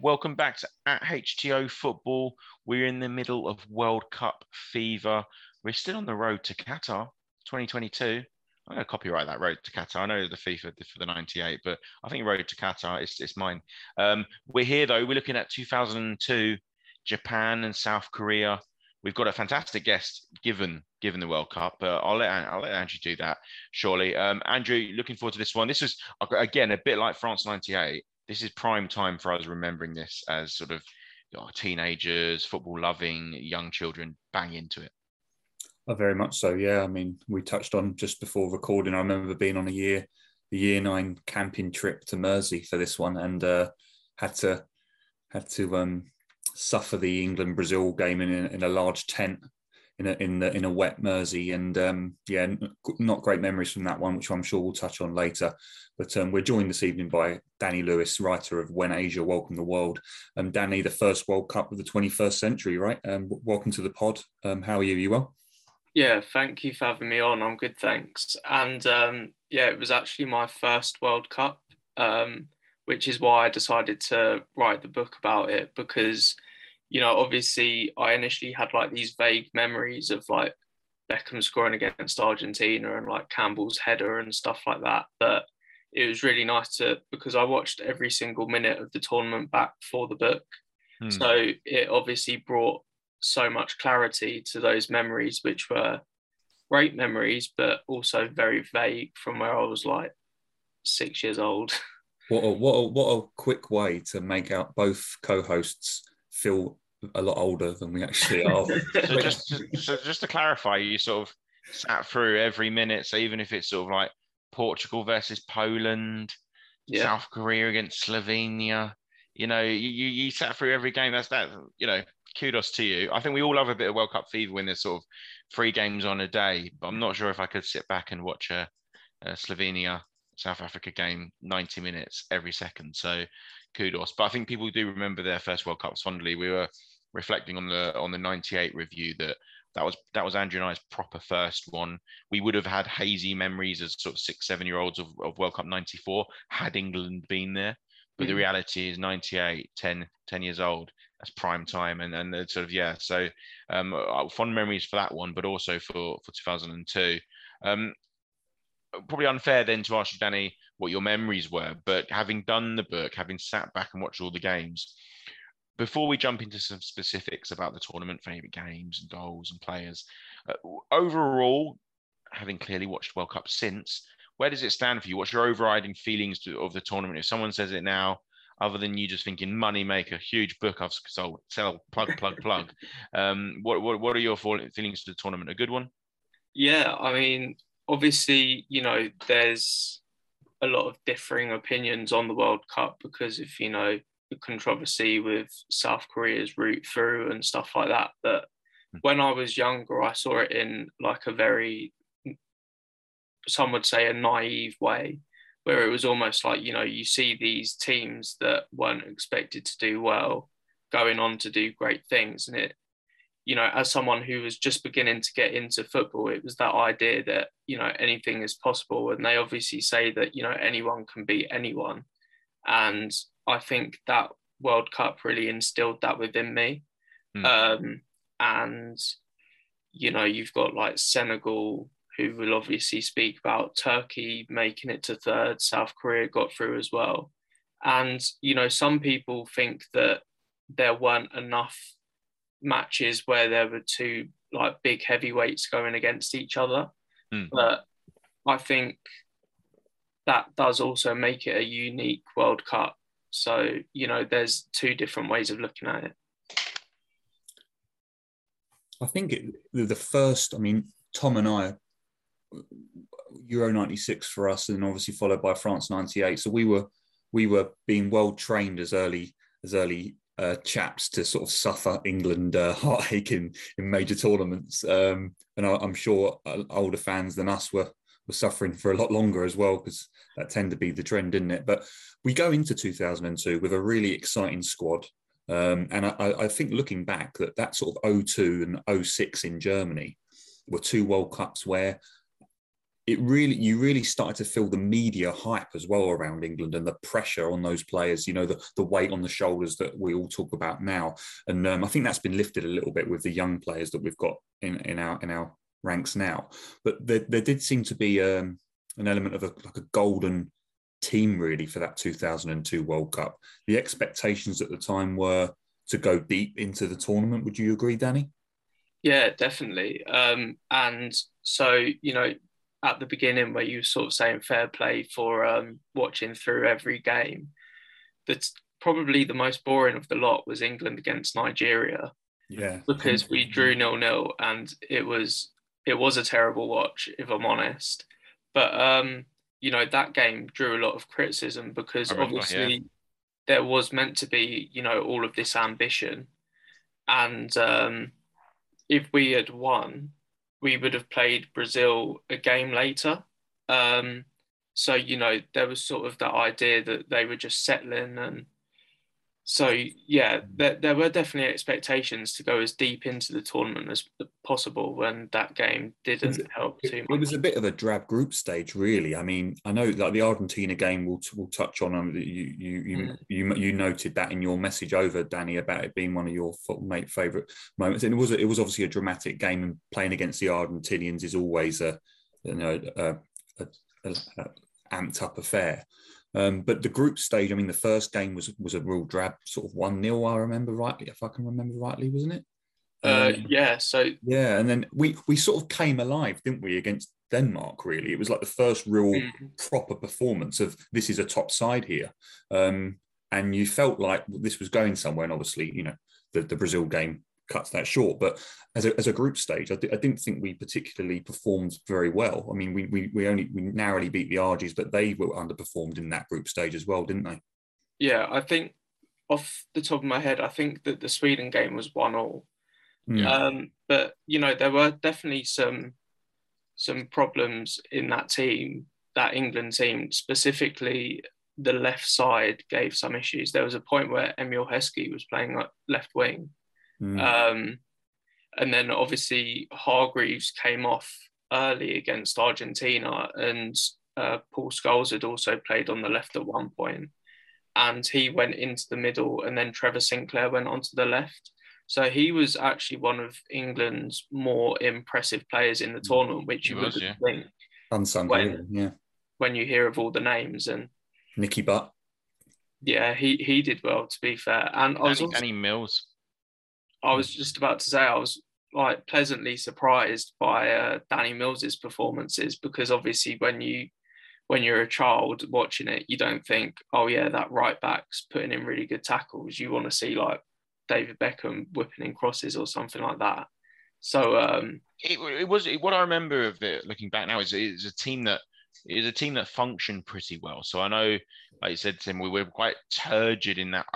welcome back to at HTO Football. We're in the middle of World Cup fever. We're still on the road to Qatar 2022. I'm going to copyright that, road to Qatar. I know the FIFA for the 98, but I think road to Qatar is mine. We're here though. We're looking at 2002, Japan and South Korea. We've got a fantastic guest given the World Cup, but I'll let Andrew do that surely. Andrew, looking forward to this one. This was again a bit like France 98. This is prime time for us remembering this as sort of teenagers, football loving young children bang into it. Oh, very much so. Yeah, I mean, we touched on just before recording. I remember being on the year 9 camping trip to Mersey for this one, and had to suffer the England-Brazil game in a large tent in a wet Mersey, and not great memories from that one, which I'm sure we'll touch on later. But we're joined this evening by Danny Lewis, writer of When Asia Welcomed the World. Danny, the first World Cup of the 21st century, right? Welcome to the pod. How are you? You well? Yeah, thank you for having me on. I'm good, thanks. And it was actually my first World Cup, which is why I decided to write the book about it, because obviously I initially had like these vague memories of like Beckham scoring against Argentina and like Campbell's header and stuff like that. But it was really nice because I watched every single minute of the tournament back for the book. So it obviously brought so much clarity to those memories, which were great memories, but also very vague from where I was like 6 years old. What a quick way to make out both co-hosts feel a lot older than we actually are. So just to clarify, you sort of sat through every minute. So even if it's sort of like Portugal versus Poland, South Korea against Slovenia, you sat through every game. That's that. Kudos to you. I think we all have a bit of World Cup fever when there's sort of 3 games on a day. But I'm not sure if I could sit back and watch a Slovenia South Africa game 90 minutes every second. So kudos. But I think people do remember their first World Cups fondly. We were reflecting on the 98 review that was Andrew and I's proper first one. We would have had hazy memories as sort of 6-7 year olds of World Cup 94 had England been there. But the reality is 98, 10 years old. That's prime time, and sort of So fond memories for that one, but also for 2002. Probably unfair then to ask you, Danny, what your memories were, but having done the book, having sat back and watched all the games, before we jump into some specifics about the tournament, favourite games and goals and players, overall, having clearly watched World Cup since, where does it stand for you? What's your overriding feelings of the tournament? If someone says it now, other than you just thinking money maker, huge book I've sold, sell, plug. What are your feelings to the tournament? A good one? Yeah, I mean, obviously, there's a lot of differing opinions on the World Cup because of, the controversy with South Korea's route through and stuff like that. But when I was younger, I saw it in like a very, some would say, a naive way, where it was almost like, you see these teams that weren't expected to do well going on to do great things. And it, as someone who was just beginning to get into football, it was that idea that, anything is possible. And they obviously say that, anyone can beat anyone. And I think that World Cup really instilled that within me. And, you've got like Senegal, who will obviously speak about, Turkey making it to third, South Korea got through as well. And, some people think that there weren't enough matches where there were 2 like big heavyweights going against each other. But I think that does also make it a unique World Cup. So, there's 2 different ways of looking at it. I think the first, I mean, Tom and I, Euro 96 for us, and obviously followed by France 98. So we were being well trained as early chaps to sort of suffer England heartache in major tournaments. And I'm sure older fans than us were suffering for a lot longer as well, because that tended to be the trend, didn't it? But we go into 2002 with a really exciting squad. And I think looking back, that sort of 02 and 06 in Germany were 2 World Cups where you really started to feel the media hype as well around England and the pressure on those players, the weight on the shoulders that we all talk about now. And I think that's been lifted a little bit with the young players that we've got in our ranks now. But there did seem to be an element of a golden team really for that 2002 World Cup. The expectations at the time were to go deep into the tournament. Would you agree, Danny? Yeah, definitely. And so, at the beginning where you were sort of saying fair play for watching through every game, that's probably the most boring of the lot was England against Nigeria. Yeah. Because we drew 0-0 and it was a terrible watch, if I'm honest. But that game drew a lot of criticism because obviously there was meant to be, all of this ambition. And if we had won, we would have played Brazil a game later. So, there was sort of that idea that they were just settling. And so, yeah, there were definitely expectations to go as deep into the tournament as possible when that game didn't help too much. It was a bit of a drab group stage, really. I mean, I know like the Argentina game we'll touch on. You noted that in your message over, Danny, about it being one of your favourite moments. And it was obviously a dramatic game, and playing against the Argentinians is always a amped up affair. But the group stage, I mean, the first game was a real drab sort of 1-0, I remember rightly, if I can remember rightly, wasn't it? And then we sort of came alive, didn't we, against Denmark, really. It was like the first real proper performance of this is a top side here. And you felt like this was going somewhere, and obviously, the Brazil game cuts that short. But as a group stage, I didn't think we particularly performed very well. I mean, we narrowly beat the Argies, but they were underperformed in that group stage as well, didn't they? Yeah, I think off the top of my head, I think that the Sweden game was 1-1. But there were definitely some problems in that team, that England team, specifically the left side gave some issues. There was a point where Emil Heskey was playing like left wing. And then obviously Hargreaves came off early against Argentina, and Paul Scholes had also played on the left at one point, and he went into the middle, and then Trevor Sinclair went onto the left. So he was actually one of England's more impressive players in the tournament, which you would think unsung when you hear of all the names. And Nicky Butt. Yeah, he did well, to be fair. And Danny Mills. I was just about to say I was like pleasantly surprised by Danny Mills's performances, because obviously when you're a child watching it, you don't think, oh yeah, that right back's putting in really good tackles. You want to see like David Beckham whipping in crosses or something like that. So it was what I remember of it looking back now is a team that functioned pretty well. So I know, like you said, Tim, we were quite turgid in that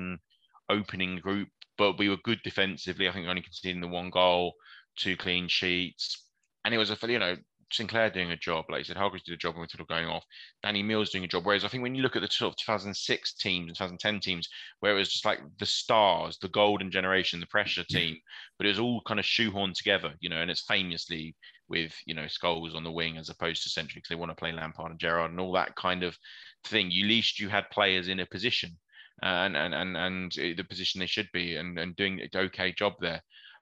opening group, but we were good defensively. I think only conceding the 1 goal, 2 clean sheets, and it was Sinclair doing a job, like you said, Hargreaves did a job when we sort of going off. Danny Mills doing a job. Whereas I think when you look at the sort of 2006 teams and 2010 teams, where it was just like the stars, the golden generation, the pressure team, but it was all kind of shoehorned together, and it's famously with, Scholes on the wing as opposed to centrally, because they want to play Lampard and Gerrard and all that kind of thing. At least you had players in a position and the position they should be and doing an okay job there.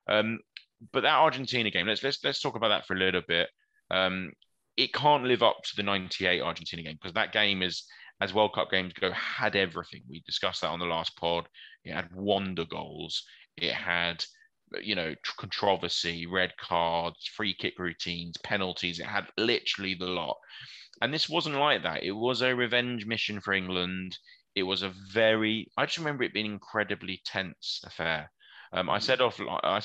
But that Argentina game, let's talk about that for a little bit. It can't live up to the 98 Argentina game, because that game is, as World Cup games go, had everything. We discussed that on the last pod. It had wonder goals. It had, controversy, red cards, free kick routines, penalties. It had literally the lot. And this wasn't like that. It was a revenge mission for England. It was I just remember it being an incredibly tense affair. I said off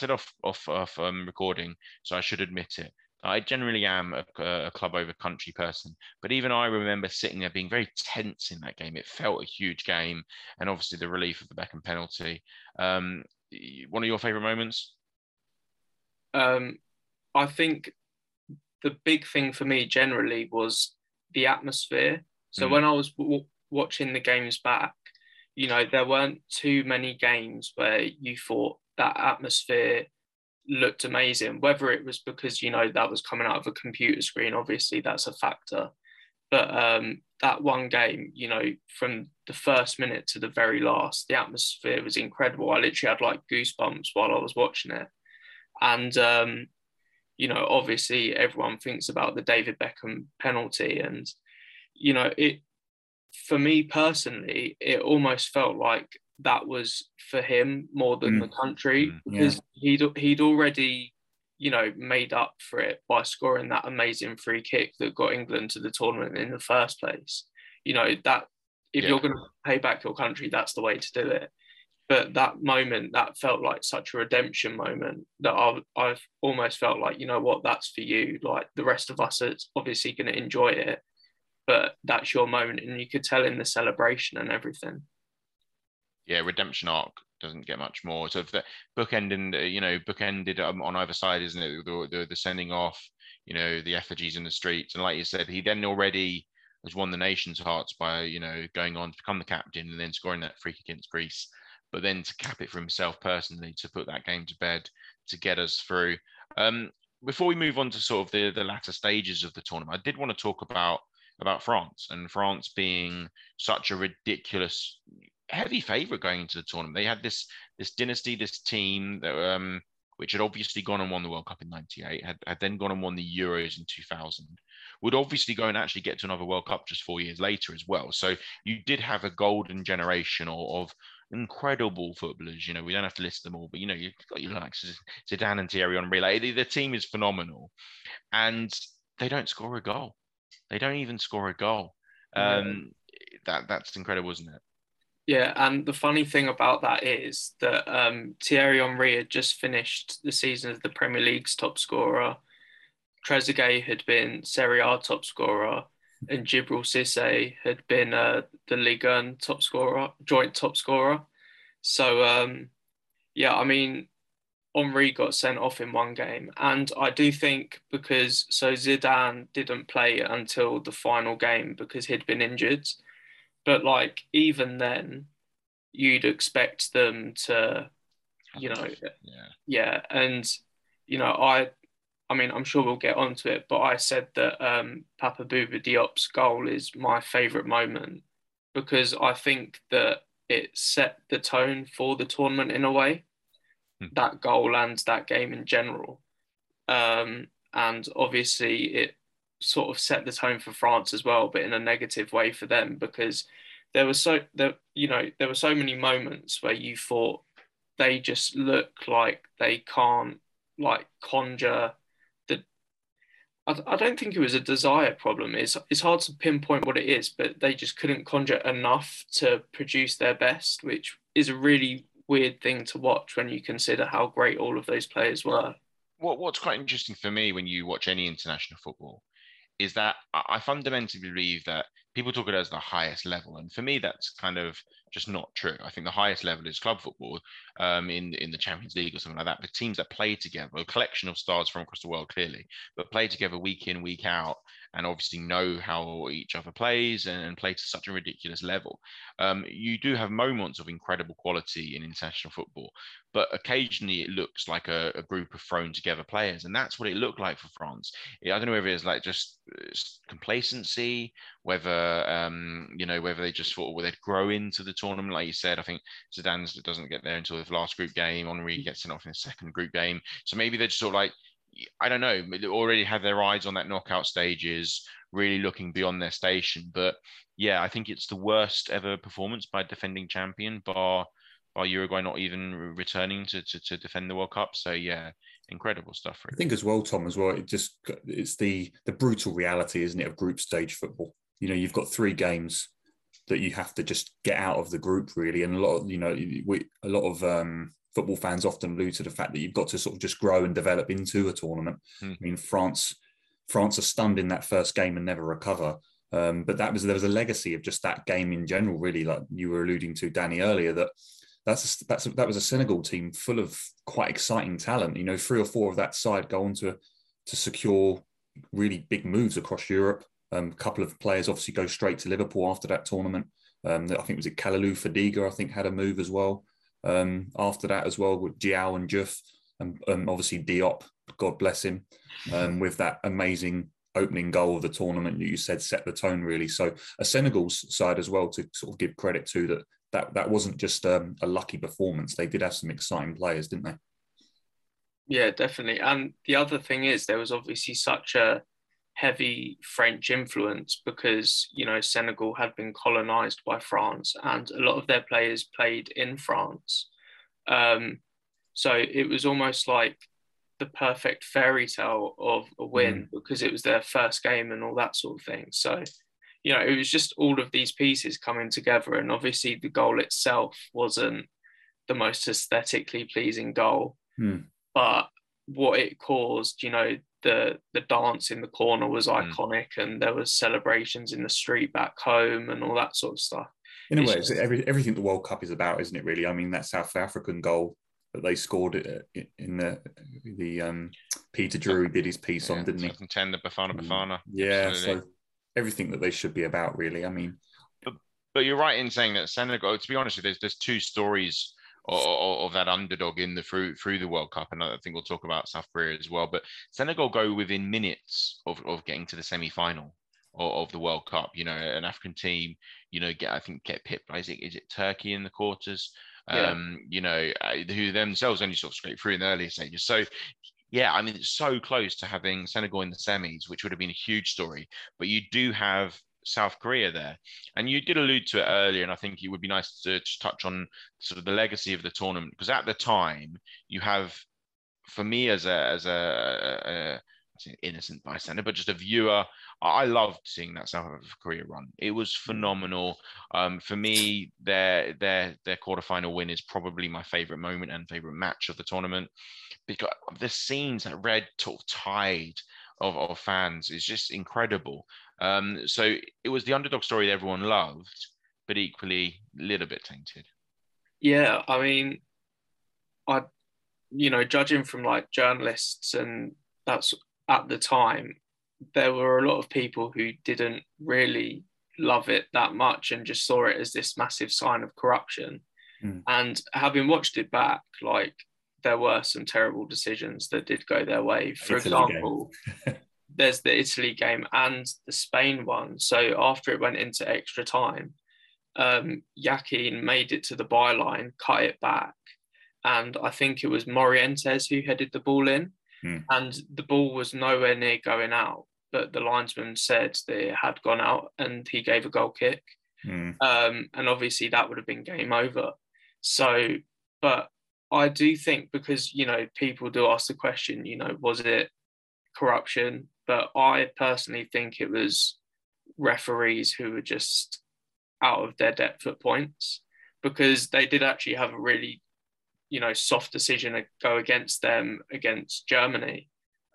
recording, so I should admit it. I generally am a club over country person, but even I remember sitting there being very tense in that game. It felt a huge game, and obviously the relief of the Beckham penalty. One of your favourite moments? I think the big thing for me generally was the atmosphere. So when I was watching the games back, there weren't too many games where you thought that atmosphere looked amazing. Whether it was because, you know, that was coming out of a computer screen, obviously that's a factor. But that one game, you know, from the first minute to the very last, the atmosphere was incredible. I literally had like goosebumps while I was watching it. And, you know, obviously everyone thinks about the David Beckham penalty. And, you know, for me personally, it almost felt like that was for him more than the country, because he'd already, you know, made up for it by scoring that amazing free kick that got England to the tournament in the first place. You know, that if you're going to pay back your country, that's the way to do it. But that moment, that felt like such a redemption moment that I've almost felt like, you know what, that's for you. Like the rest of us are obviously going to enjoy it, but that's your moment. And you could tell in the celebration and everything. Yeah, redemption arc doesn't get much more. So if the bookended, you know, bookended on either side, isn't it? The sending off, you know, the effigies in the streets, and like you said, he then already has won the nation's hearts by, you know, going on to become the captain and then scoring that free kick against Greece. But then to cap it for himself personally, to put that game to bed, to get us through. Before we move on to sort of the latter stages of the tournament, I did want to talk about France, and France being such a ridiculous heavy favourite going into the tournament. They had this dynasty, this team that which had obviously gone and won the World Cup in '98, had then gone and won the Euros in 2000, would obviously go and actually get to another World Cup just 4 years later as well. So you did have a golden generation of incredible footballers. You know, we don't have to list them all, but you know, you've got your like Zidane and Thierry Henry. Like, the team is phenomenal, and they don't score a goal. They don't even score a goal. That's incredible, isn't it? Yeah, and the funny thing about that is that Thierry Henry had just finished the season as the Premier League's top scorer. Trezeguet had been Serie A top scorer, and Djibril Cissé had been the Ligue 1 top scorer, joint top scorer. So, yeah, I mean, Henry got sent off in one game. And I do think so Zidane didn't play until the final game because he'd been injured. But like, even then, you'd expect them to, you know, yeah. And, you know, I mean, I'm sure we'll get onto it, but I said that Papa Bouba Diop's goal is my favourite moment because I think that it set the tone for the tournament in a way, that goal and that game in general. And obviously it sort of set the tone for France as well, but in a negative way for them, because there were so many moments where you thought they just look like they can't like conjure the. I don't think it was a desire problem. It's hard to pinpoint what it is, but they just couldn't conjure enough to produce their best, which is a really weird thing to watch when you consider how great all of those players were. What's quite interesting for me when you watch any international football is that I fundamentally believe that people talk it as the highest level. And for me, that's kind of just not true. I think the highest level is club football in the Champions League or something like that. The teams that play together, a collection of stars from across the world, clearly, but play together week in, week out, and obviously know how each other plays and play to such a ridiculous level. You do have moments of incredible quality in international football, but occasionally it looks like a group of thrown together players. And that's what it looked like for France. I don't know whether it's like just complacency, whether whether they just thought they'd grow into the tournament. Like you said, I think Zidane doesn't get there until the last group game. Henry gets sent off in the second group game. So maybe they're just sort of like, I don't know, they already have their eyes on that knockout stages, really looking beyond their station. But yeah, I think it's the worst ever performance by a defending champion, bar Uruguay not even returning to defend the World Cup. So yeah, incredible stuff. Really. I think as well, Tom, as well, it's the brutal reality, isn't it, of group stage football. You know, you've got 3 games that you have to just get out of the group, really, and a lot of football fans often allude to the fact that you've got to sort of just grow and develop into a tournament. I mean, France are stunned in that first game and never recover. But there was a legacy of just that game in general, really, like you were alluding to, Danny, earlier, that was a Senegal team full of quite exciting talent. You know, 3 or 4 of that side go on to secure really big moves across Europe. A couple of players obviously go straight to Liverpool after that tournament. I think was it Kalilou Fadiga, I think, had a move as well. After that as well with Diao and Diouf. and obviously Diop, God bless him, with that amazing opening goal of the tournament that you said set the tone really. So a Senegal's side as well to sort of give credit to that wasn't just a lucky performance. They did have some exciting players, didn't they? Yeah, definitely. And the other thing is there was obviously such a heavy French influence because, you know, Senegal had been colonized by France and a lot of their players played in France. So it was almost like the perfect fairy tale of a win because it was their first game and all that sort of thing. So, you know, it was just all of these pieces coming together. And obviously the goal itself wasn't the most aesthetically pleasing goal, but what it caused, you know, the dance in the corner was iconic and there was celebrations in the street back home and all that sort of stuff. In a way, it's everything the World Cup is about, isn't it, really? I mean, that South African goal that they scored in the Peter Drury did his piece on, didn't he? 2010, the Bafana. Yeah, absolutely. So everything that they should be about, really. I mean, but you're right in saying that Senegal. To be honest with you, there's two stories of that underdog in the through the World Cup, and I think we'll talk about South Korea as well. But Senegal go within minutes of getting to the semi-final of the World Cup. You know, an African team, you know, get pipped by is it Turkey in the quarters? You know, who themselves only sort of scraped through in the earlier stages. So, yeah, I mean, it's so close to having Senegal in the semis, which would have been a huge story. But you do have South Korea there, and you did allude to it earlier, and I think it would be nice to just touch on sort of the legacy of the tournament because at the time you have, for me as a innocent bystander, but just a viewer, I loved seeing that South Korea run. It was phenomenal. For me, their quarterfinal win is probably my favorite moment and favorite match of the tournament because the scenes, that red tide of fans is just incredible. So it was the underdog story that everyone loved, but equally a little bit tainted. Yeah, I mean, you know, judging from like journalists and that's at the time, there were a lot of people who didn't really love it that much and just saw it as this massive sign of corruption. And having watched it back, like there were some terrible decisions that did go their way. For example, there's the Italy game and the Spain one. So after it went into extra time, Yakin made it to the byline, cut it back. And I think it was Morientes who headed the ball in. And the ball was nowhere near going out, but the linesman said that it had gone out and he gave a goal kick. And obviously that would have been game over. So, but I do think because, you know, people do ask the question, you know, was it corruption? But I personally think it was referees who were just out of their depth at points because they did actually have a really, you know, soft decision to go against them against Germany.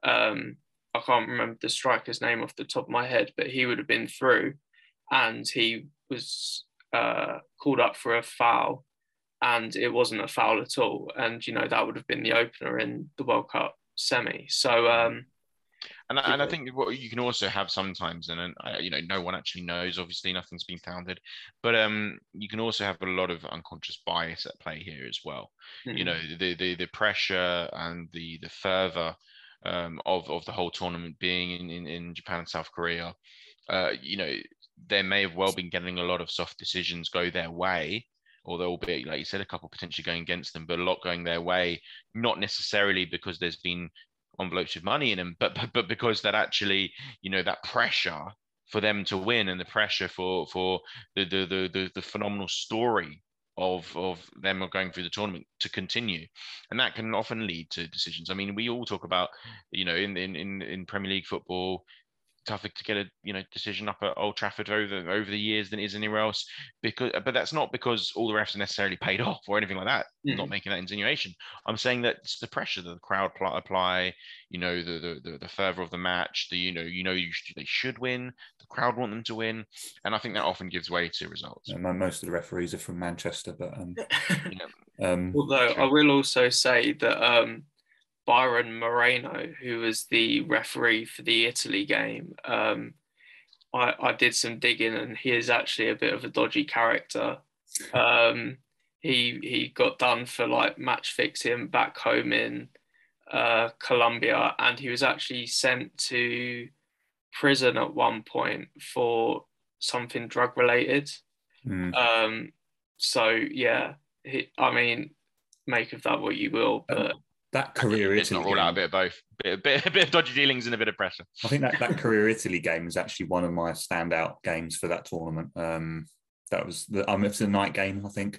I can't remember the striker's name off the top of my head, but he would have been through and he was called up for a foul and it wasn't a foul at all. And, you know, that would have been the opener in the World Cup semi. So, and I think what you can also have sometimes, and you know, no one actually knows. Obviously, nothing's been founded, but you can also have a lot of unconscious bias at play here as well. You know, the pressure and the fervor of the whole tournament being in Japan and South Korea. You know, they may have well been getting a lot of soft decisions go their way, or there will be, like you said, a couple potentially going against them, but a lot going their way, not necessarily because there's been envelopes with money in them, but because that actually, you know, that pressure for them to win and the pressure for the phenomenal story of them going through the tournament to continue, and that can often lead to decisions. I mean, we all talk about, you know, in Premier League football, tougher to get a, you know, decision up at Old Trafford over the years than it is anywhere else, but that's not because all the refs are necessarily paid off or anything like that. I'm not making that insinuation. I'm saying that it's the pressure that the crowd apply, you know, the fervor of the match, they should win, the crowd want them to win, and I think that often gives way to results. Most of the referees are from Manchester, but although true. I will also say that Byron Moreno, who was the referee for the Italy game, I did some digging and he is actually a bit of a dodgy character. He got done for like match fixing back home in Colombia, and he was actually sent to prison at one point for something drug related. So yeah, I mean, make of that what you will, but that career let's not rule out a bit of both, a bit of dodgy dealings and a bit of pressure. I think that career Italy game was actually one of my standout games for that tournament. That was it was a night game, I think.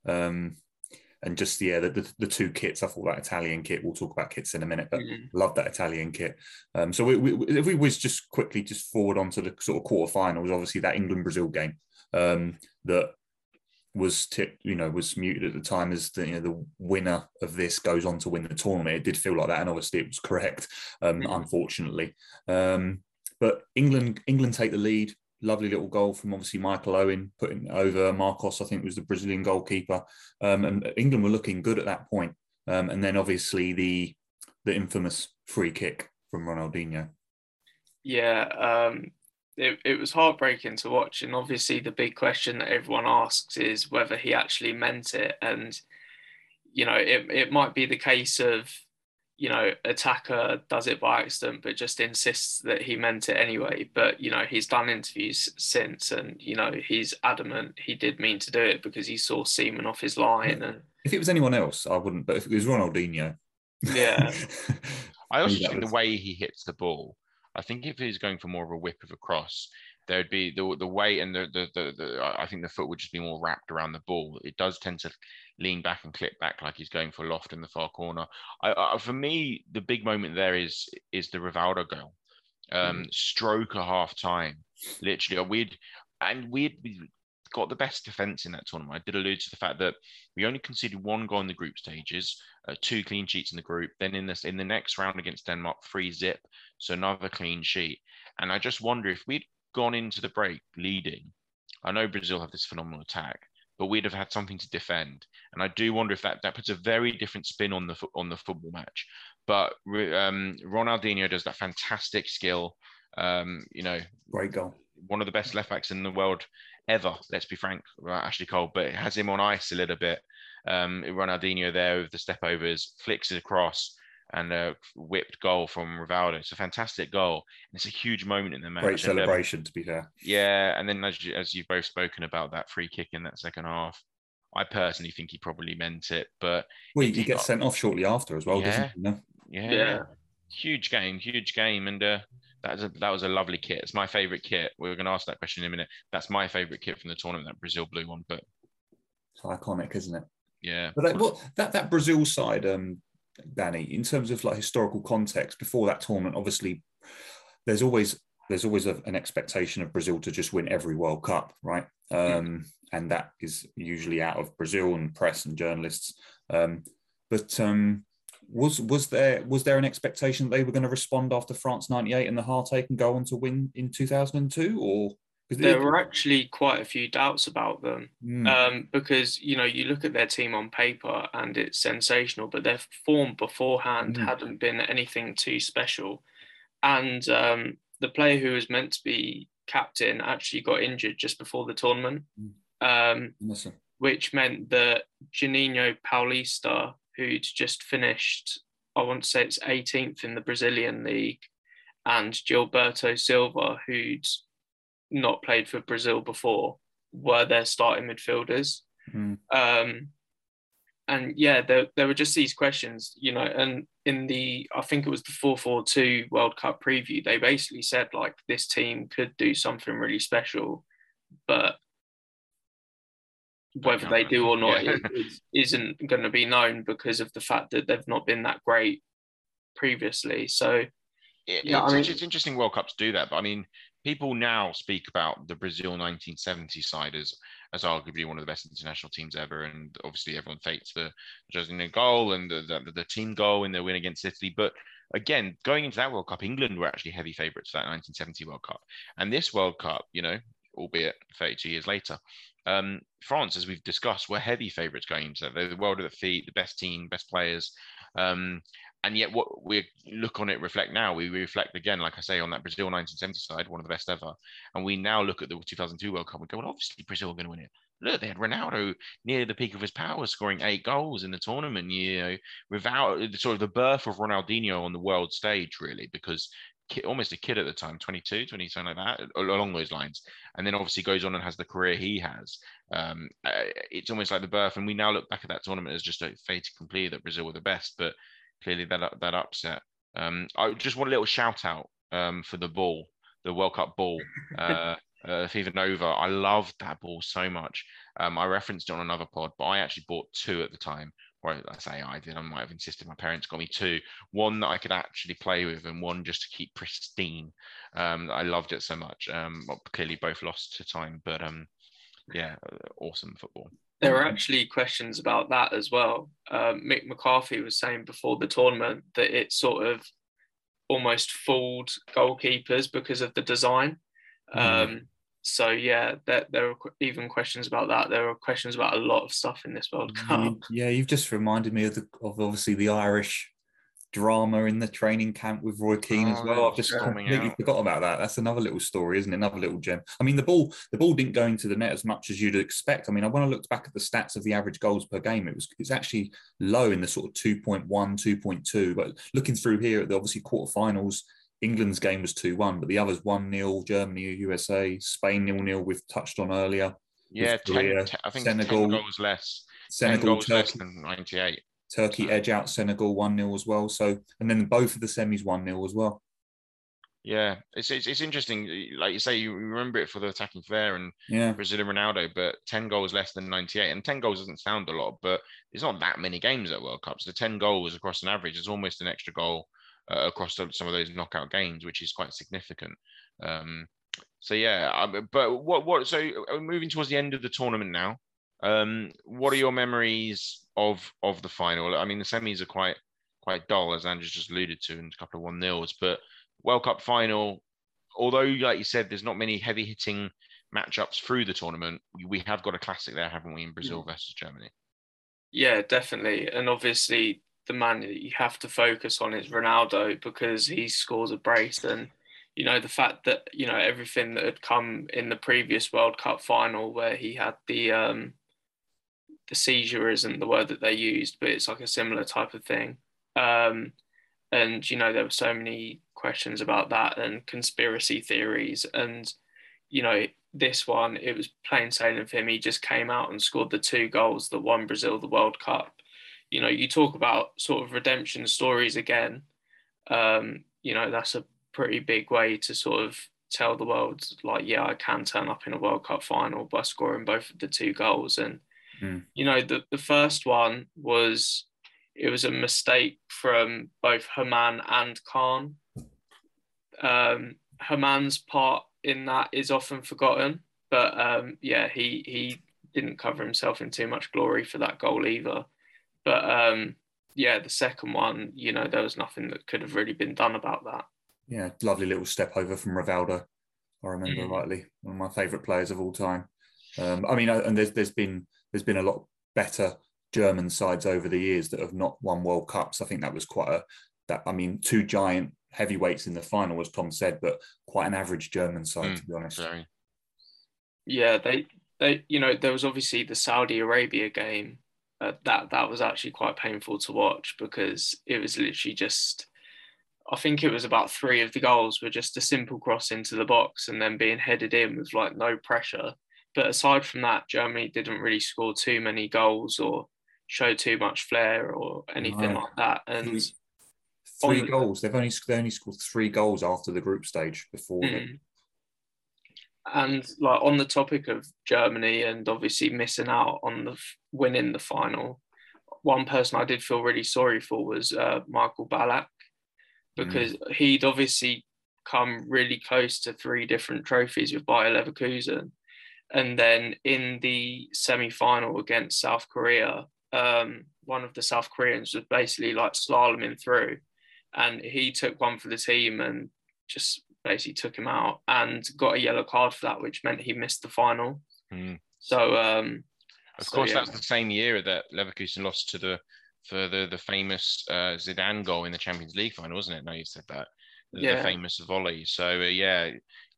And just the two kits, I thought that Italian kit. We'll talk about kits in a minute, but love that Italian kit. So if we was just quickly just forward onto the sort of quarterfinals, obviously that England-Brazil game that was was muted at the time as the winner of this goes on to win the tournament. It did feel like that, and obviously it was correct, unfortunately. But England take the lead. Lovely little goal from obviously Michael Owen, putting over Marcos, I think was the Brazilian goalkeeper. And England were looking good at that point. And then obviously the infamous free kick from Ronaldinho. Yeah, it was heartbreaking to watch. And obviously the big question that everyone asks is whether he actually meant it. And, it might be the case of, attacker does it by accident, but just insists that he meant it anyway. But, he's done interviews since and, he's adamant he did mean to do it because he saw semen off his line. And if it was anyone else, I wouldn't, but if it was Ronaldinho. Yeah. I also think the way he hits the ball, I think if he's going for more of a whip of a cross, there'd be the weight and I think the foot would just be more wrapped around the ball. It does tend to lean back and clip back like he's going for loft in the far corner. For me, the big moment there is the Rivaldo goal. Stroke at half time. Literally, we'd got the best defence in that tournament. I did allude to the fact that we only conceded one goal in the group stages, 2 clean sheets in the group. Then in the next round against Denmark, 3-0, so another clean sheet. And I just wonder if we'd gone into the break leading. I know Brazil have this phenomenal attack, but we'd have had something to defend. And I do wonder if that puts a very different spin on the football match. But Ronaldinho does that fantastic skill. Great goal. One of the best left backs in the world ever. Let's be frank, Ashley Cole, but it has him on ice a little bit. Ronaldinho there with the step overs, flicks it across, and a whipped goal from Rivaldo. It's a fantastic goal. And it's a huge moment in the match. Great celebration, to be fair. Yeah, and then as you've both spoken about that free kick in that second half, I personally think he probably meant it. But he gets sent off shortly after as well, doesn't he? No? Yeah. Huge game. And that was a lovely kit. It's my favourite kit. We're going to ask that question in a minute. That's my favourite kit from the tournament, that Brazil blue one. But it's iconic, isn't it? Yeah. But that Brazil side, Danny, in terms of like historical context before that tournament, obviously there's always an expectation of Brazil to just win every World Cup, right? And that is usually out of Brazil and press and journalists. But was there an expectation that they were going to respond after France '98 and the heartache and go on to win in 2002, or? There were actually quite a few doubts about them because, you look at their team on paper and it's sensational, but their form beforehand hadn't been anything too special. And the player who was meant to be captain actually got injured just before the tournament, which meant that Juninho Paulista, who'd just finished, I want to say it's 18th in the Brazilian league, and Gilberto Silva, who'd not played for Brazil before, were their starting midfielders. And yeah, there were just these questions, and in I think it was the 4-4-2 World Cup preview, they basically said like this team could do something really special, but whether they do or not isn't going to be known because of the fact that they've not been that great previously. So it's interesting World Cup to do that, but I mean, people now speak about the Brazil 1970 side as arguably one of the best international teams ever, and obviously everyone thanks the Jorginho goal and the team goal in their win against Italy. But again, going into that World Cup, England were actually heavy favourites for that 1970 World Cup, and this World Cup, albeit 32 years later, France, as we've discussed, were heavy favourites going into that. They're the world at the feet, the best team, best players. And yet what we look on it, reflect now, we reflect again, like I say, on that Brazil 1970 side, one of the best ever. And we now look at the 2002 World Cup and go, well, obviously Brazil are going to win it. look, they had Ronaldo near the peak of his powers, scoring 8 goals in the tournament. Without sort of the birth of Ronaldinho on the world stage, really, because almost a kid at the time, 22, 20, something like that, along those lines. And then obviously goes on and has the career he has. It's almost like the birth. And we now look back at that tournament as just a fait accompli that Brazil were the best, but clearly that upset. I just want a little shout out for the ball, the World Cup ball. FIFA Nova. I loved that ball so much. I referenced it on another pod, but I actually bought 2 at the time. Or I say I did. I might have insisted. My parents got me 2. One that I could actually play with, and one just to keep pristine. I loved it so much. Well, clearly both lost to time, but yeah, awesome football. There were actually questions about that as well. Mick McCarthy was saying before the tournament that it sort of almost fooled goalkeepers because of the design. So yeah, there were even questions about that. There were questions about a lot of stuff in this World Cup. Yeah, you've just reminded me of obviously the Irish drama in the training camp with Roy Keane as well. I've just completely forgot about that. That's another little story, isn't it? Another little gem. I mean, the ball didn't go into the net as much as you'd expect. I mean, when I looked back at the stats of the average goals per game, it's actually low in the sort of 2.1, 2.2. But looking through here at the obviously quarterfinals, England's game was 2-1, but the others 1-0, Germany, USA, Spain 0-0 we've touched on earlier. Yeah, Korea, I think Senegal, 10 goals less. Senegal, 10 goals less than 98. Turkey edge out Senegal 1-0 as well. So, and then both of the semis 1-0 as well. Yeah, it's interesting. Like you say, you remember it for the attacking flair and Brazil and Ronaldo, but 10 goals less than 98. And 10 goals doesn't sound a lot, but it's not that many games at World Cups. So 10 goals across an average is almost an extra goal across some of those knockout games, which is quite significant. So yeah, but so moving towards the end of the tournament now, what are your memories of the final? I mean, the semis are quite dull, as Andrew's just alluded to, and a couple of 1-0s, but World Cup final, although like you said, there's not many heavy hitting matchups through the tournament, we have got a classic there, haven't we, in Brazil versus Germany? Yeah, definitely. And obviously the man that you have to focus on is Ronaldo, because he scores a brace. And the fact that everything that had come in the previous World Cup final, where he had the seizure isn't the word that they used, but it's like a similar type of thing. And there were so many questions about that and conspiracy theories, and this one, it was plain sailing for him. He just came out and scored the 2 goals that won Brazil the World Cup. You talk about sort of redemption stories again. That's a pretty big way to sort of tell the world, like, yeah, I can turn up in a World Cup final by scoring both of the 2 goals. And, the first one was, it was a mistake from both Herman and Khan. Herman's part in that is often forgotten, but he didn't cover himself in too much glory for that goal either. But the second one, there was nothing that could have really been done about that. Yeah, lovely little step over from Rivaldo. I remember rightly, one of my favourite players of all time. And there's been a lot better German sides over the years that have not won World Cups. I think that was quite 2 giant heavyweights in the final, as Tom said, but quite an average German side, to be honest. Sorry. Yeah, they there was obviously the Saudi Arabia game. That was actually quite painful to watch, because it was literally just, I think it was about 3 of the goals were just a simple cross into the box and then being headed in with like no pressure. But aside from that, Germany didn't really score too many goals or show too much flair or anything like that. And 3 goals. They only scored 3 goals after the group stage before it. And like, on the topic of Germany and obviously missing out on winning the final, one person I did feel really sorry for was Michael Ballack, because he'd obviously come really close to 3 different trophies with Bayer Leverkusen. And then in the semi-final against South Korea, one of the South Koreans was basically like slaloming through, and he took one for the team and just basically took him out and got a yellow card for that, which meant he missed the final. So of course, that's the same year that Leverkusen lost to the famous Zidane goal in the Champions League final, wasn't it? No, you said that. The famous volley. So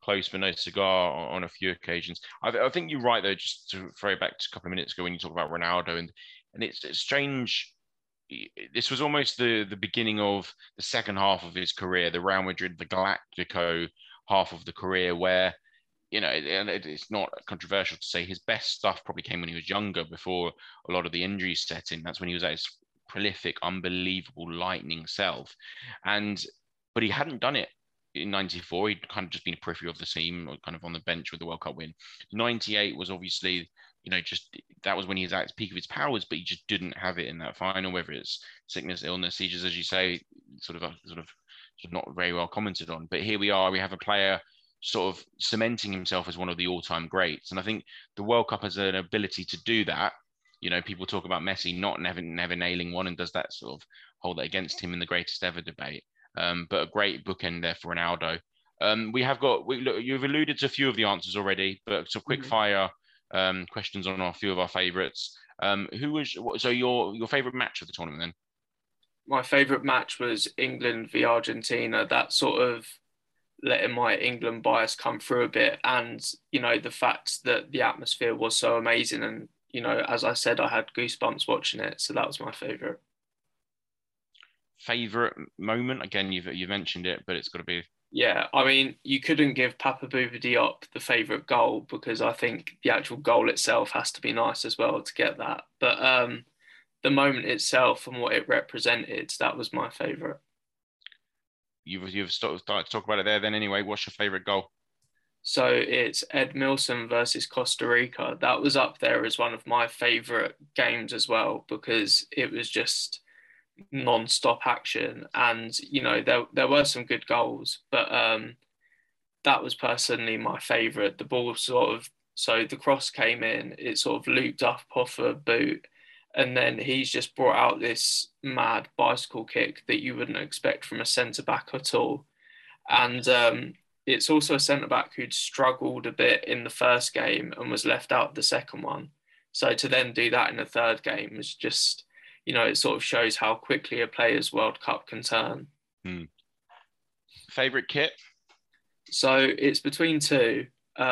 close but no cigar on a few occasions. I think you're right though. Just to throw back to a couple of minutes ago when you talk about Ronaldo and it's strange. This was almost the beginning of the second half of his career, the Real Madrid, the Galactico half of the career, where and it's not controversial to say his best stuff probably came when he was younger, before a lot of the injuries set in. That's when he was at his prolific, unbelievable, lightning self, but he hadn't done it in 94. He'd kind of just been a periphery of the team, or kind of on the bench with the World Cup win. 98 was obviously, just that was when he was at the peak of his powers, but he just didn't have it in that final, whether it's sickness, illness, seizures, as you say, sort of not very well commented on. But here we are, we have a player sort of cementing himself as one of the all-time greats. And I think the World Cup has an ability to do that. People talk about Messi never nailing one, and does that sort of hold that against him in the greatest ever debate. But a great bookend there for Ronaldo. You've alluded to a few of the answers already, but some quick fire questions on a few of our favourites. Your favourite match of the tournament then? My favourite match was England v Argentina. That sort of letting my England bias come through a bit, and the fact that the atmosphere was so amazing, and as I said, I had goosebumps watching it, so that was my favourite. Favorite moment? Again, you've mentioned it, but it's got to be. Yeah, I mean, you couldn't give Papa Bouba Diop the favourite goal, because I think the actual goal itself has to be nice as well to get that. But the moment itself and what it represented, that was my favourite. You've started to talk about it there. Then anyway, what's your favourite goal? So it's Ed Milson versus Costa Rica. That was up there as one of my favourite games as well, because it was just non-stop action, and there were some good goals, but that was personally my favourite. The ball so the cross came in, it sort of looped up off a boot, and then he's just brought out this mad bicycle kick that you wouldn't expect from a centre-back at all. And it's also a centre-back who'd struggled a bit in the first game and was left out the second one. So to then do that in the third game was just, it sort of shows how quickly a player's World Cup can turn. Favourite kit? So it's between two.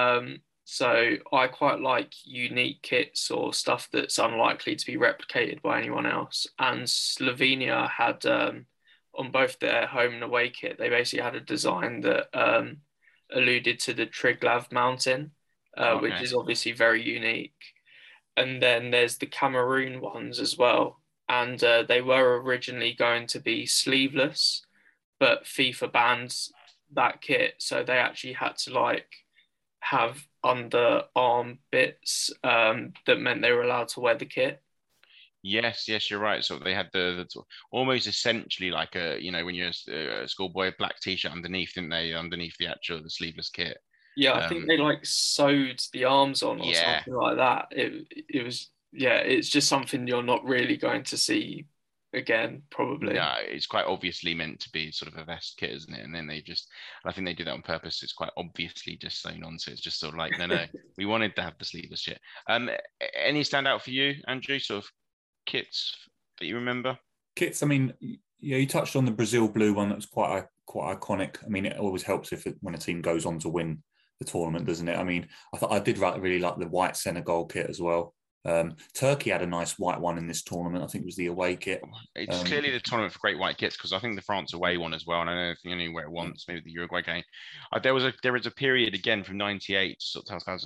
So I quite like unique kits or stuff that's unlikely to be replicated by anyone else. And Slovenia had, on both their home and away kit, they basically had a design that alluded to the Triglav mountain, which is obviously very unique. And then there's the Cameroon ones as well. And they were originally going to be sleeveless, but FIFA banned that kit. So they actually had to have underarm bits that meant they were allowed to wear the kit. Yes, you're right. So they had the almost essentially like when you're a schoolboy, black t-shirt underneath, didn't they? Underneath the sleeveless kit. Yeah, I think they sewed the arms on or something like that. It was, it's just something you're not really going to see again, probably. No, it's quite obviously meant to be sort of a vest kit, isn't it? And then I think they do that on purpose. It's quite obviously just sewn on, so it's just sort of like, no, we wanted to have the sleeveless shit. Any standout for you, Andrew? Sort of kits that you remember? Kits, I mean, you touched on the Brazil blue one. That was quite iconic. I mean, it always helps when a team goes on to win the tournament, doesn't it? I mean, I did really like the white Senegal kit as well. Turkey had a nice white one in this tournament. I think it was the away kit. It's clearly the tournament for great white kits, because I think the France away one as well, and I know if you only wear it once, maybe the Uruguay game. There was a period again from 98 to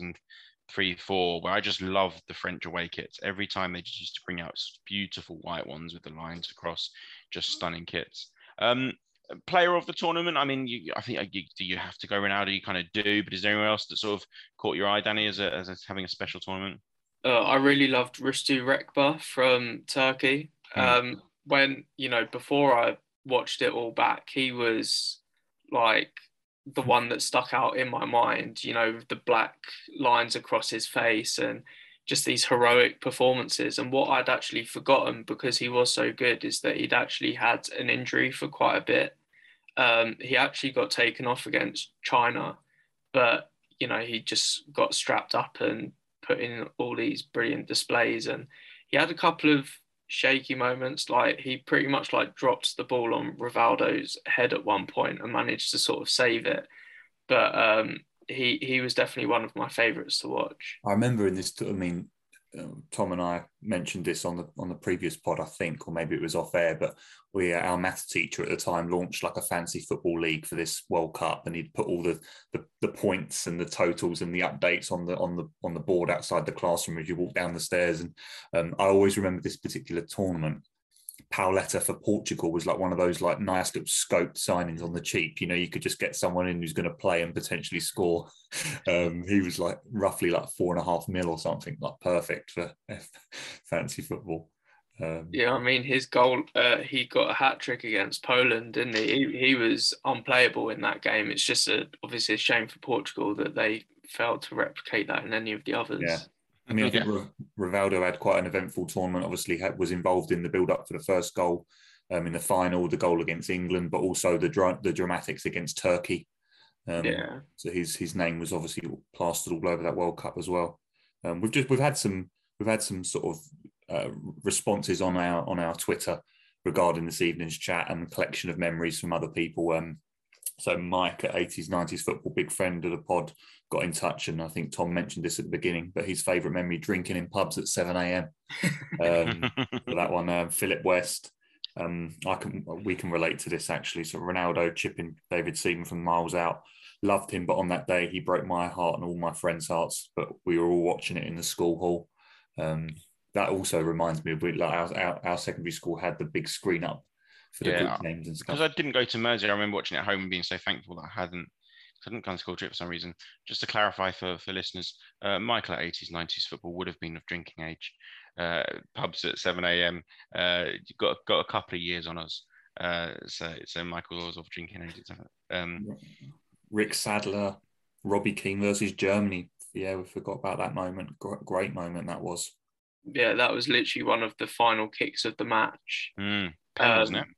2003-4 where I just loved the French away kits. Every time they just used to bring out beautiful white ones with the lines across, just stunning kits. Player of the tournament, I mean, I think do you have to go Ronaldo? You kind of do, but is there anyone else that sort of caught your eye, Danny, as having a special tournament? I really loved Rüştü Rekber from Turkey. When, before I watched it all back, he was the one that stuck out in my mind, with the black lines across his face and just these heroic performances. And what I'd actually forgotten, because he was so good, is that he'd actually had an injury for quite a bit. He actually got taken off against China, but, he just got strapped up and put in all these brilliant displays. And he had a couple of shaky moments, he pretty much dropped the ball on Rivaldo's head at one point and managed to sort of save it. But he was definitely one of my favourites to watch. I remember in this, I mean, Tom and I mentioned this on the previous pod, I think, or maybe it was off air, but our maths teacher at the time launched like a fancy football league for this World Cup, and he'd put all the points and the totals and the updates on the board outside the classroom as you walk down the stairs. And I always remember this particular tournament. Pauleta for Portugal was like one of those like nice little scoped signings on the cheap. You know, you could just get someone in who's going to play and potentially score. He was like roughly like 4.5 mil or something, like perfect for fancy football. Yeah, I mean, his goal, he got a hat trick against Poland, didn't he? He was unplayable in that game. It's just obviously a shame for Portugal that they failed to replicate that in any of the others. Yeah. I mean, I think Rivaldo had quite an eventful tournament. Obviously, was involved in the build-up for the first goal in the final, the goal against England, but also the dramatics against Turkey. So his name was obviously plastered all over that World Cup as well. We've had some sort of responses on our Twitter regarding this evening's chat and collection of memories from other people. So Mike at 80s 90s Football, big friend of the pod, got in touch, and I think Tom mentioned this at the beginning, but his favourite memory, drinking in pubs at 7 a.m. For that one, Philip West. We can relate to this actually. So Ronaldo chipping David Seaman from miles out. Loved him, but on that day he broke my heart and all my friends' hearts. But we were all watching it in the school hall. That also reminds me of like our secondary school had the big screen up for the group names and stuff. Because I didn't go to Mersey, I remember watching it at home and being so thankful that I hadn't gone to school trip for some reason. Just to clarify for listeners, Michael at 80s 90s Football would have been of drinking age. Pubs at 7 a.m. Got a couple of years on us. So Michael was of drinking age. Rick Sadler, Robbie Keane versus Germany. Yeah, we forgot about that moment. Great moment that was. Yeah, that was literally one of the final kicks of the match. Pen, wasn't it?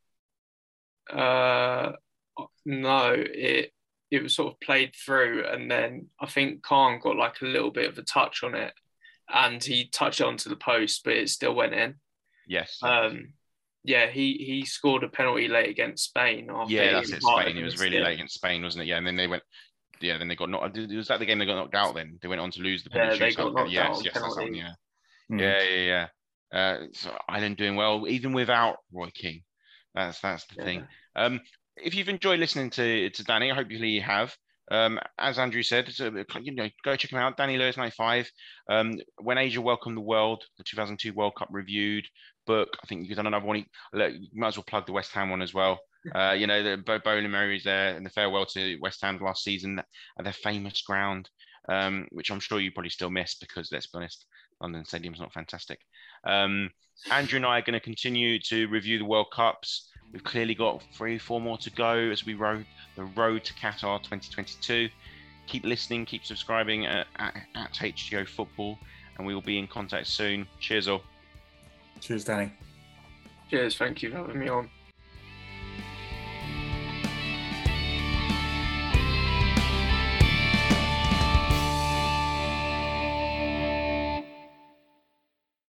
No, it was sort of played through, and then I think Khan got like a little bit of a touch on it, and he touched it onto the post, but it still went in. Yes. Yeah, he scored a penalty late against Spain. That's it. Spain. It was really late against Spain, wasn't it? Yeah, and then they went. Yeah, then they got knocked. Was that the game they got knocked out? Then they went on to lose the penalty. Yeah, they got knocked out. Yes, that's one. Yeah. So Ireland doing well, even without Roy Keane. That's the thing. If you've enjoyed listening to Danny, I hope you have. As Andrew said, go check him out. Danny Lewis 95. When Asia Welcomed the World, the 2002 World Cup reviewed book. I think you've done another one. You might as well plug the West Ham one as well. The bowling memories there and the farewell to West Ham last season at their famous ground, which I'm sure you probably still miss because, let's be honest, London Stadium's not fantastic. Andrew and I are going to continue to review the World Cups. We've clearly got 3-4 more to go as we road the road to Qatar 2022. Keep listening, keep subscribing at HGO Football, and we will be in contact soon. Cheers all. Cheers, Danny. Cheers, thank you for having me on.